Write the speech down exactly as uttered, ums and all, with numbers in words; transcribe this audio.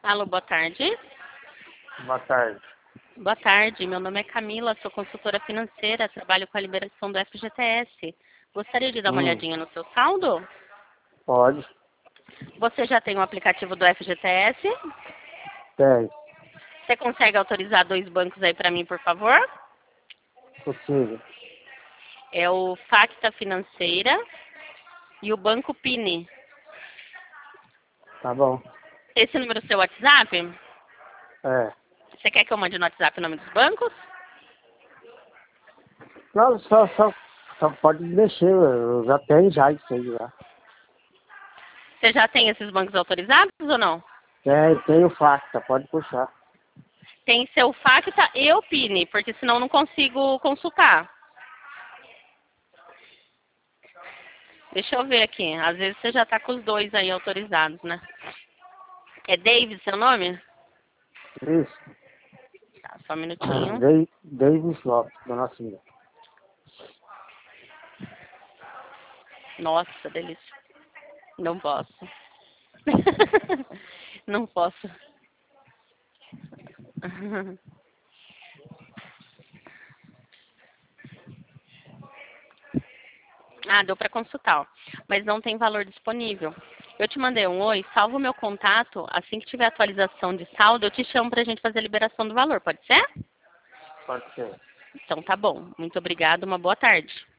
Alô, boa tarde. Boa tarde. Boa tarde, meu nome é Camila, sou consultora financeira, trabalho com a liberação do F G T S. Gostaria de dar uma Hum, olhadinha no seu saldo? pode? Você já tem o aplicativo do F G T S? Tem. Você consegue autorizar dois bancos aí para mim, por favor? Possível. É o Facta Financeira e o Banco Pini. Tá bom. Esse número é o seu WhatsApp? É. Você quer que eu mande no WhatsApp o nome dos bancos? Não, só, só, só pode mexer. Eu já tenho já isso aí já. Você já tem esses bancos autorizados ou não? Tem, tem o Facta, pode puxar. Tem seu Facta e o Pini, porque senão eu não consigo consultar. Deixa eu ver aqui. Às vezes você já está com os dois aí autorizados, né? É David seu nome? Isso. Tá, só um minutinho. Dei- Davis Lopes, do Nascimento. Nossa, delícia. Não posso. Não posso. Ah, deu para consultar, ó. Mas não tem valor disponível. Eu te mandei um oi, salva o meu contato. Assim que tiver atualização de saldo, eu te chamo para a gente fazer a liberação do valor, pode ser? Pode ser. Então tá bom. Muito obrigada, uma boa tarde.